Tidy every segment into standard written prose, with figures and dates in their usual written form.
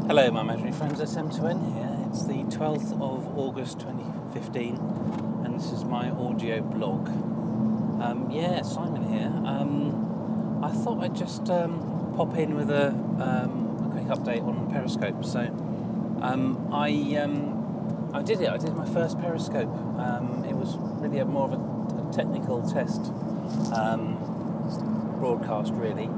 Hello, my imaginary friends, SM2N here. It's the 12th of August 2015, and this is my audio blog. Simon here. I thought I'd just pop in with a quick update on Periscope. So, I did it. I did my first Periscope. It was really more of a technical test broadcast, really.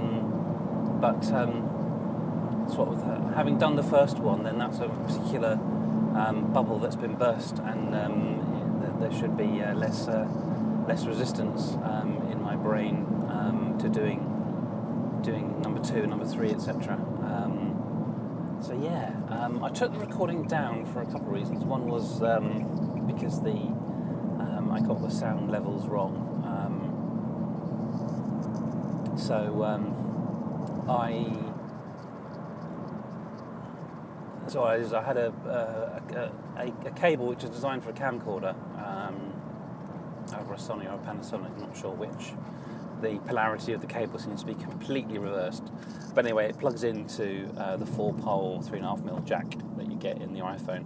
Having done the first one, then that's a particular bubble that's been burst, and there should be less resistance in my brain to doing number 2, number 3, etc. I took the recording down for a couple of reasons. One was because I got the sound levels wrong. I had a cable which is designed for a camcorder, either a Sony or a Panasonic, I'm not sure which. The polarity of the cable seems to be completely reversed. But anyway, it plugs into the 4-pole 3.5mm jack that you get in the iPhone.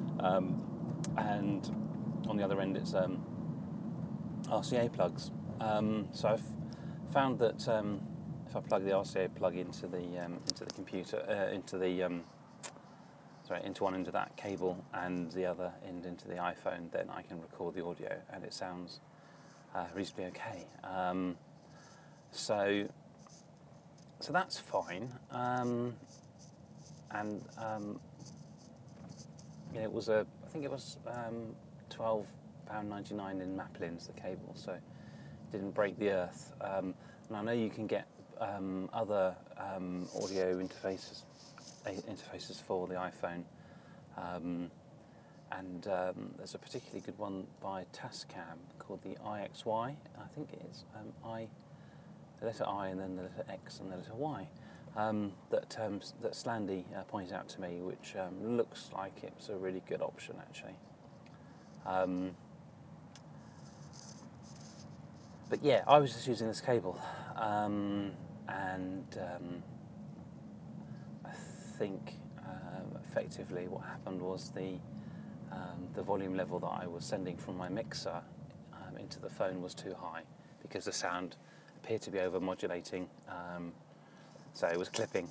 And on the other end it's RCA plugs. So I've found that if I plug the RCA plug into the computer, into one end of that cable and the other end into the iPhone, then I can record the audio and it sounds reasonably okay. So that's fine. It was I think it was £12.99 in Maplins, the cable, so it didn't break the earth. And I know you can get other audio interfaces for the iPhone, there's a particularly good one by Tascam called the iXY. I think it is the letter I and then the letter X and the letter Y, that Slandy pointed out to me, which looks like it's a really good option actually. But yeah, I was just using this cable, and I think effectively what happened was the volume level that I was sending from my mixer into the phone was too high, because the sound appeared to be over-modulating, so it was clipping,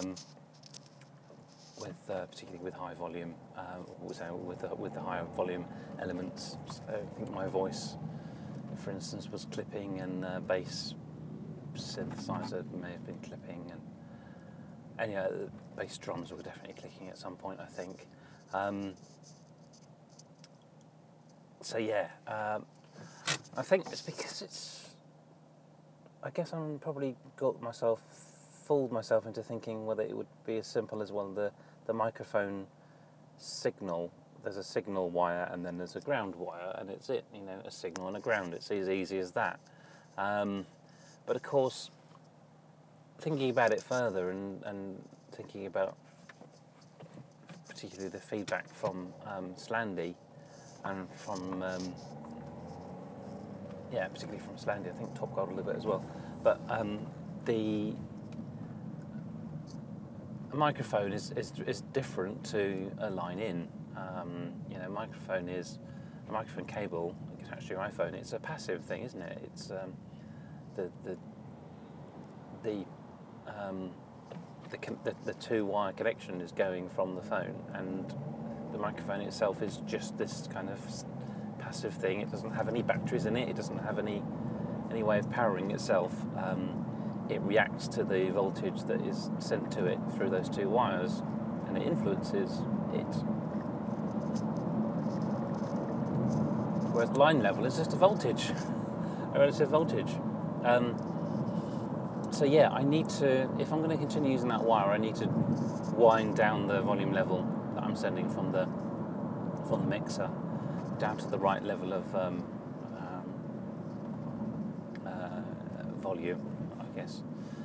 particularly with high volume, with the higher volume elements. So I think my voice, for instance, was clipping, and bass synthesizer may have been clipping, and the bass drums were definitely clicking at some point, I think. I think it's because I guess I'm probably fooled myself into thinking whether it would be as simple as, well, the microphone signal. There's a signal wire and then there's a ground wire, and it's it, a signal and a ground. It's as easy as that. But of course, thinking about it further and thinking about particularly the feedback from Slandy and from particularly from Slandy, I think Top Gold a little bit as well. But the microphone is different to a line in. A microphone cable attached to your iPhone. It's a passive thing, isn't it? It's the 2-wire connection is going from the phone, and the microphone itself is just this kind of passive thing. It doesn't have any batteries in it. It doesn't have any way of powering itself. It reacts to the voltage that is sent to it through those 2 wires, and it influences it. Whereas line level is just a voltage, a relative voltage. I need to, if I'm going to continue using that wire, I need to wind down the volume level that I'm sending from the mixer down to the right level of volume, I guess,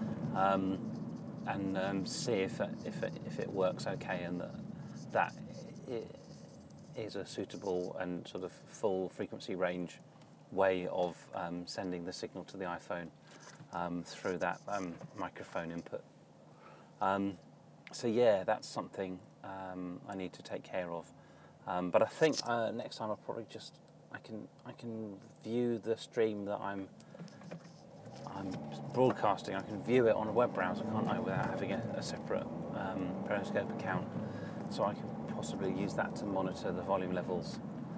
and see if it works okay, and that is a suitable and sort of full frequency range way of sending the signal to the iPhone through that microphone input. So yeah, that's something I need to take care of. But I think next time I'll probably I can view the stream that I'm broadcasting. I can view it on a web browser, can't I, without having a separate Periscope account. So I can possibly use that to monitor the volume levels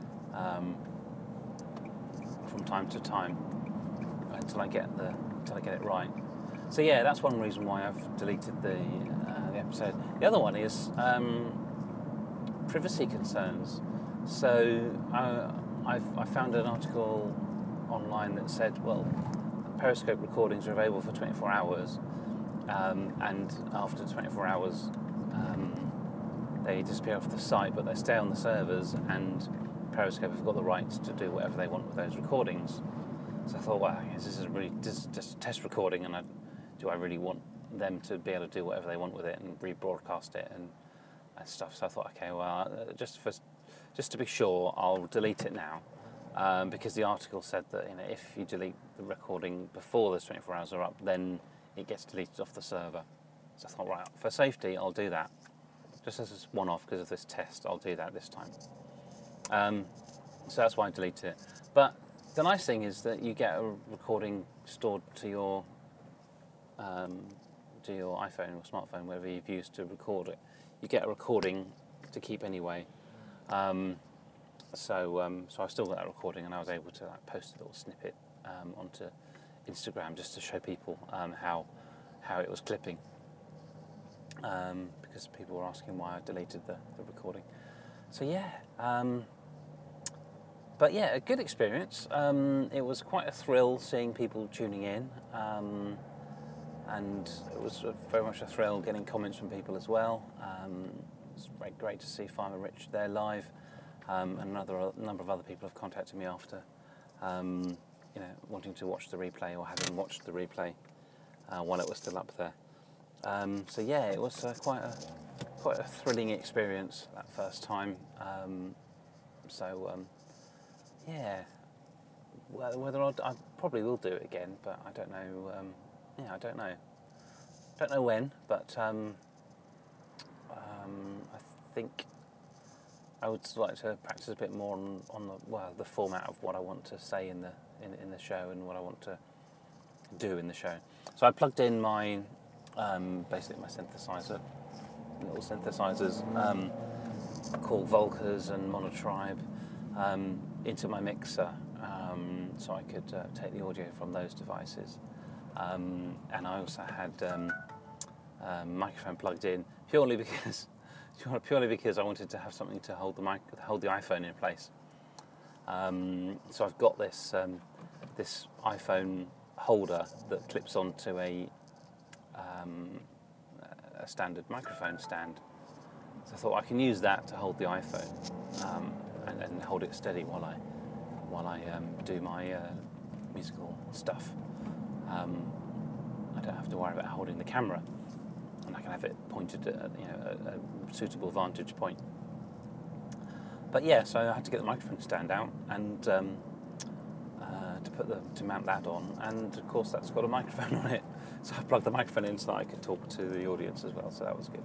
from time to time until I get it right. So yeah, that's one reason why I've deleted the episode. The other one is privacy concerns. So I found an article online that said, well, Periscope recordings are available for 24 hours, and after 24 hours they disappear off the site, but they stay on the servers, and Periscope have got the rights to do whatever they want with those recordings. So I thought, wow, this is just a test recording, and do I really want them to be able to do whatever they want with it and rebroadcast it and stuff? So I thought, okay, well, just to be sure, I'll delete it now, because the article said that if you delete the recording before those 24 hours are up, then it gets deleted off the server. So I thought, right, for safety, I'll do that. Just as a one-off because of this test, I'll do that this time. So that's why I deleted it. But the nice thing is that you get a recording stored to your iPhone or smartphone, wherever you've used to record it. You get a recording to keep anyway. So I still got that recording, and I was able to post a little snippet onto Instagram just to show people how it was clipping. Because people were asking why I deleted the recording. So yeah, but yeah, a good experience. It was quite a thrill seeing people tuning in, and it was very much a thrill getting comments from people as well. It was very great to see Farmer Rich there live, and a number of other people have contacted me after, wanting to watch the replay or having watched the replay while it was still up there. So yeah, it was quite a thrilling experience that first time. Yeah, whether I probably will do it again, but I don't know. I don't know when, but I think I would like to practice a bit more on the format of what I want to say in the show and what I want to do in the show. So I plugged in my basically my synthesizer, little synthesizers called Volkers and Monotribe, into my mixer, so I could take the audio from those devices, and I also had microphone plugged in purely because I wanted to have something to hold the iPhone in place. So I've got this iPhone holder that clips onto a standard microphone stand. So I thought I can use that to hold the iPhone and hold it steady while I do my musical stuff. I don't have to worry about holding the camera, and I can have it pointed at a suitable vantage point. But yeah, so I had to get the microphone stand out and to mount that on, and of course that's got a microphone on it. So I plugged the microphone in so that I could talk to the audience as well. So that was good.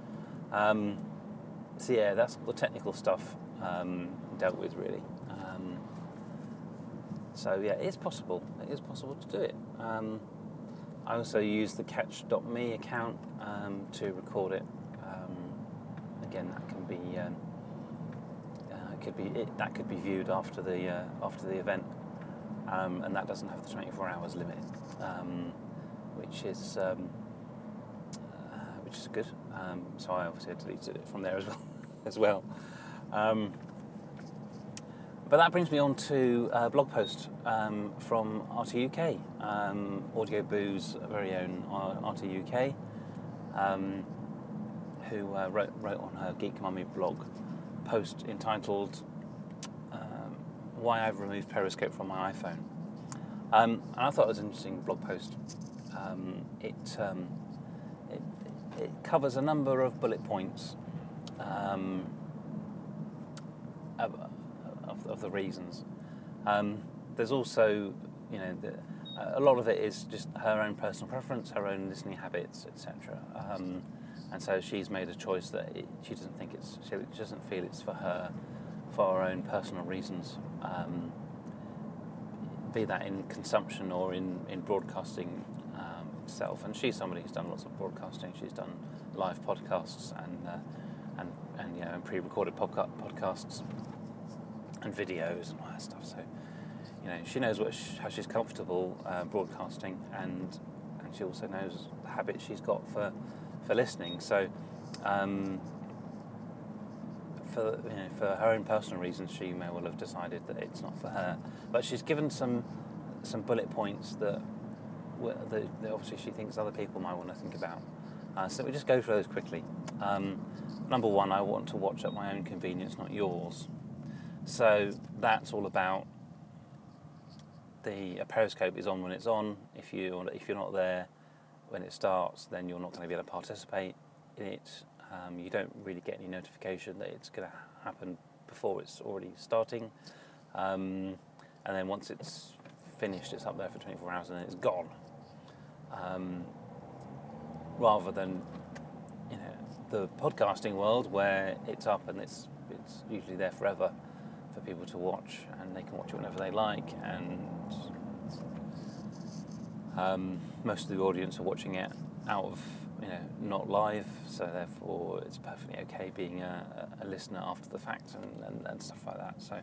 So yeah, that's all the technical stuff dealt with really. So yeah, it is possible. It is possible to do it. I also used the Catch.me account to record it. Again, that can be that could be viewed after the event, and that doesn't have the 24 hours limit, which is good. So I obviously deleted it from there as well. But that brings me on to a blog post from RT UK, Audio Boo's very own RT UK, who wrote on her Geek Mummy blog post entitled "Why I've Removed Periscope from My iPhone," and I thought it was an interesting blog post. It covers a number of bullet points of the reasons. There's also, a lot of it is just her own personal preference, her own listening habits, etc. and so she's made a choice that she doesn't feel it's for her own personal reasons, be that in consumption or in broadcasting itself. And she's somebody who's done lots of broadcasting. She's done live podcasts and pre-recorded podcasts and videos and all that stuff. So she knows how she's comfortable broadcasting, and she also knows the habit she's got for listening. So for her own personal reasons, she may well have decided that it's not for her. But she's given some bullet points that obviously she thinks other people might want to think about. So we just go through those quickly. Number one, I want to watch at my own convenience, not yours. So that's all about a Periscope is on when it's on. If you're not there when it starts, then you're not going to be able to participate in it. You don't really get any notification that it's going to happen before it's already starting. And then once it's finished, it's up there for 24 hours and then it's gone. Rather than the podcasting world, where it's up and it's usually there forever for people to watch, and they can watch it whenever they like, and most of the audience are watching it out of not live, so therefore it's perfectly okay being a listener after the fact and stuff like that. So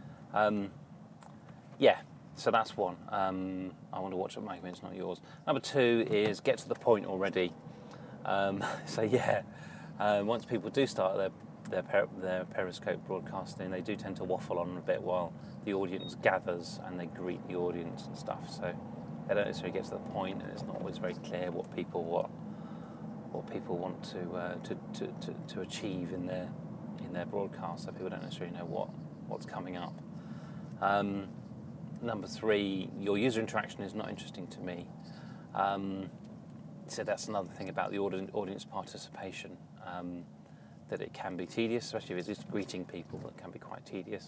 so that's one. I want to watch at my convenience, not yours. Number two is get to the point already. Once people do start their Periscope broadcasting, they do tend to waffle on a bit while the audience gathers and they greet the audience and stuff. So they don't necessarily get to the point, and it's not always very clear what people want to achieve in their broadcast. So people don't necessarily know what's coming up. Number three, your user interaction is not interesting to me. So that's another thing about the audience participation, that it can be tedious, especially if it's just greeting people. That can be quite tedious,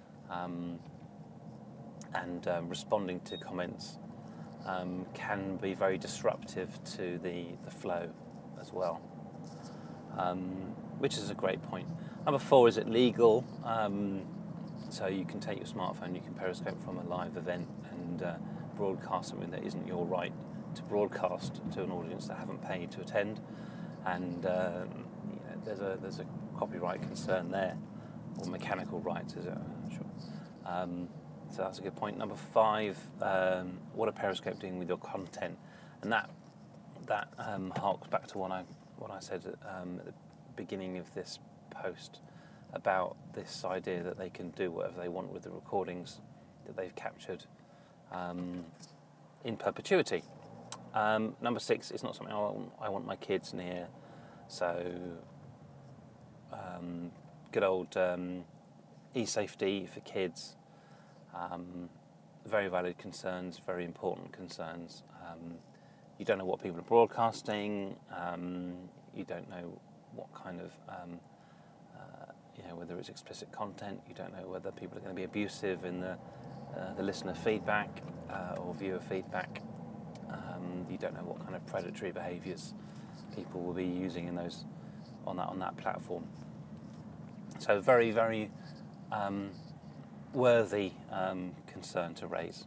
and responding to comments can be very disruptive to the flow as well, which is a great point. Number four, is it legal? So you can take your smartphone, you can Periscope from a live event and broadcast something that isn't your right to broadcast to an audience that haven't paid to attend, and there's a copyright concern there, or mechanical rights, is it? I'm not sure. So that's a good point. Number five, what are Periscope doing with your content? And that harks back to what I said at the beginning of this post about this idea that they can do whatever they want with the recordings that they've captured in perpetuity. Number six, it's not something I want my kids near. So good old e-safety for kids. Very valid concerns, very important concerns. You don't know what people are broadcasting. You don't know what kind of whether it's explicit content. You don't know whether people are going to be abusive in the listener feedback or viewer feedback. You don't know what kind of predatory behaviours people will be using on that platform. So very, very worthy concern to raise.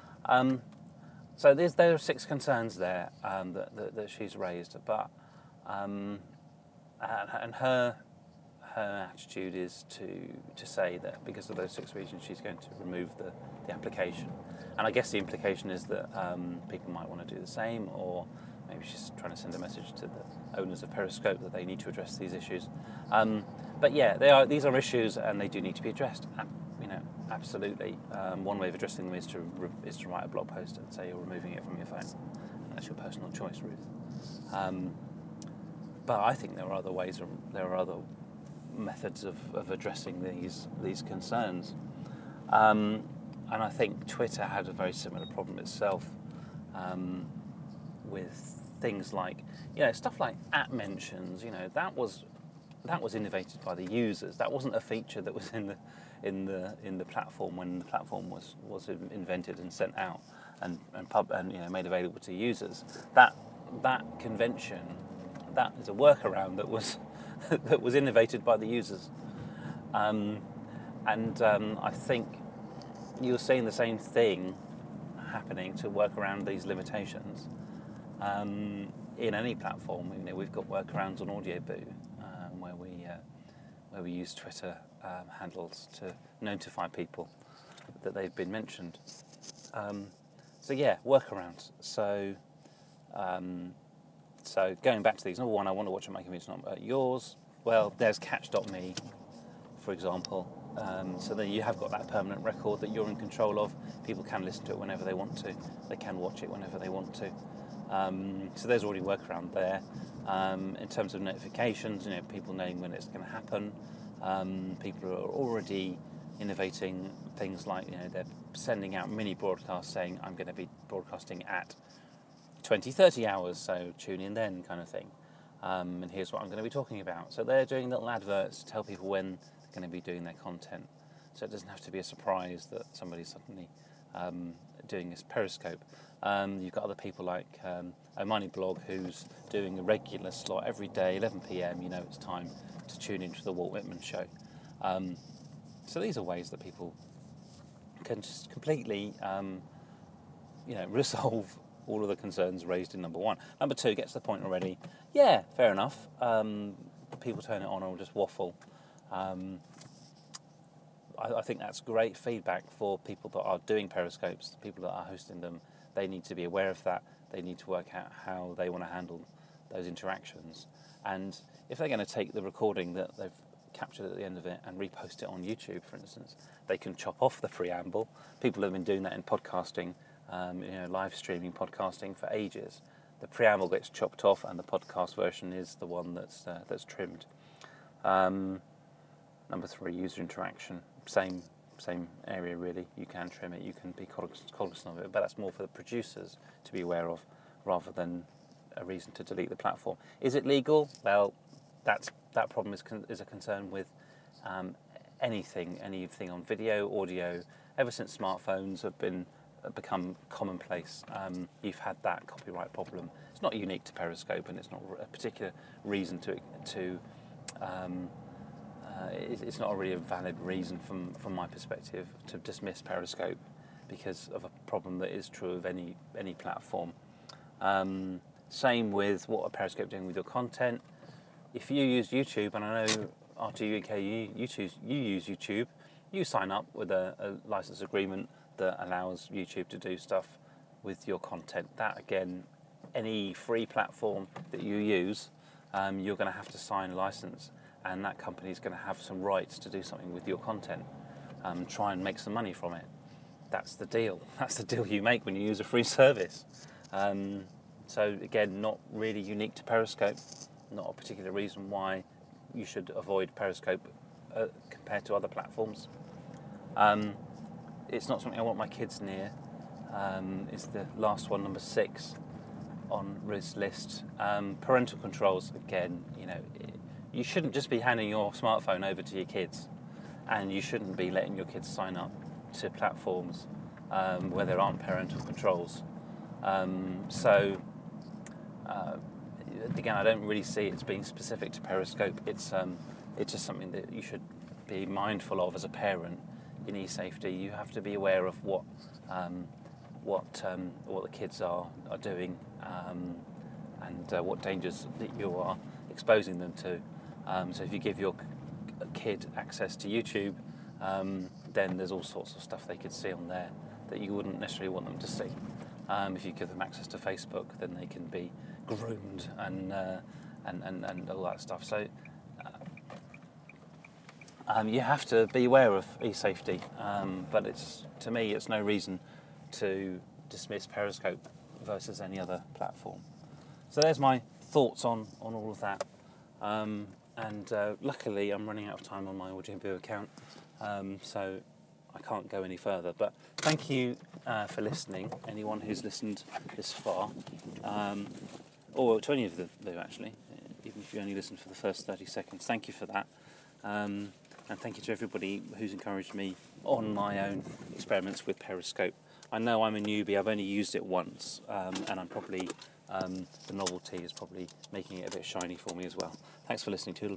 So there are 6 concerns there that she's raised, but and her attitude is to say that because of those 6 reasons she's going to remove the application. And I guess the implication is that people might want to do the same, or maybe she's trying to send a message to the owners of Periscope that they need to address these issues. But yeah, these are issues and they do need to be addressed. Absolutely. One way of addressing them is to write a blog post and say you're removing it from your phone. And that's your personal choice, Ruth. But I think there are other ways, there are other methods of addressing these concerns. And I think Twitter had a very similar problem itself, with things like, stuff like @ mentions. That was innovated by the users. That wasn't a feature that was in the platform when the platform was invented and sent out and made available to users. That convention that is a workaround that was that was innovated by the users. I think you're seeing the same thing happening to work around these limitations in any platform. We've got workarounds on Audioboo where we use Twitter handles to notify people that they've been mentioned. So yeah, workarounds. So going back to these, number one, I want to watch a making music, not yours. Well, there's Catch.me, for example. So then you have got that permanent record that you're in control of. People can listen to it whenever they want to. They can watch it whenever they want to. So there's already workaround there. In terms of notifications, people knowing when it's going to happen. People are already innovating things like, they're sending out mini broadcasts saying, I'm going to be broadcasting at 20-30 hours, so tune in then, kind of thing. And here's what I'm going to be talking about. So they're doing little adverts to tell people when they're going to be doing their content. So it doesn't have to be a surprise that somebody's suddenly doing this Periscope. You've got other people like Omani Blog, who's doing a regular slot every day, 11 p.m. It's time to tune into the Walt Whitman Show. So these are ways that people can just completely, resolve all of the concerns raised in number one. Number two gets the point already. Yeah, fair enough. People turn it on or just waffle. I think that's great feedback for people that are doing Periscopes, the people that are hosting them. They need to be aware of that. They need to work out how they want to handle those interactions. And if they're going to take the recording that they've captured at the end of it and repost it on YouTube, for instance, they can chop off the preamble. People have been doing that in podcasting, live streaming podcasting for ages. The preamble gets chopped off, and the podcast version is the one that's trimmed. Number three, user interaction. Same area really. You can trim it. You can be cognizant of it, but that's more for the producers to be aware of, rather than a reason to delete the platform. Is it legal? Well, that problem is a concern with anything on video, audio. Ever since smartphones have become commonplace, you've had that copyright problem. It's not unique to Periscope, and it's not a particular reason it's not really a valid reason from my perspective to dismiss Periscope because of a problem that is true of any platform. Same with what are Periscope doing with your content. If you use YouTube, and I know RTU UK, you use YouTube, you sign up with a license agreement that allows YouTube to do stuff with your content. That, again, any free platform that you use, you're going to have to sign a license, and that company is going to have some rights to do something with your content, try and make some money from it. That's the deal. That's the deal you make when you use a free service. So again, not really unique to Periscope, not a particular reason why you should avoid Periscope compared to other platforms. It's not something I want my kids near. It's the last one, number 6 on Riz's list. Parental controls, again, you shouldn't just be handing your smartphone over to your kids, and you shouldn't be letting your kids sign up to platforms where there aren't parental controls. Again, I don't really see it as being specific to Periscope. It's just something that you should be mindful of as a parent in e-safety. You have to be aware of what the kids are doing and what dangers that you are exposing them to. So if you give your kid access to YouTube, then there's all sorts of stuff they could see on there that you wouldn't necessarily want them to see. If you give them access to Facebook, then they can be groomed and all that stuff. So you have to be aware of e-safety, but to me it's no reason to dismiss Periscope versus any other platform. So there's my thoughts on all of that. Luckily I'm running out of time on my Audioboo account, so I can't go any further. But thank you for listening, anyone who's listened this far, or to any of them actually, even if you only listened for the first 30 seconds. Thank you for that. And thank you to everybody who's encouraged me on my own experiments with Periscope. I know I'm a newbie, I've only used it once, and I'm probably the novelty is probably making it a bit shiny for me as well. Thanks for listening to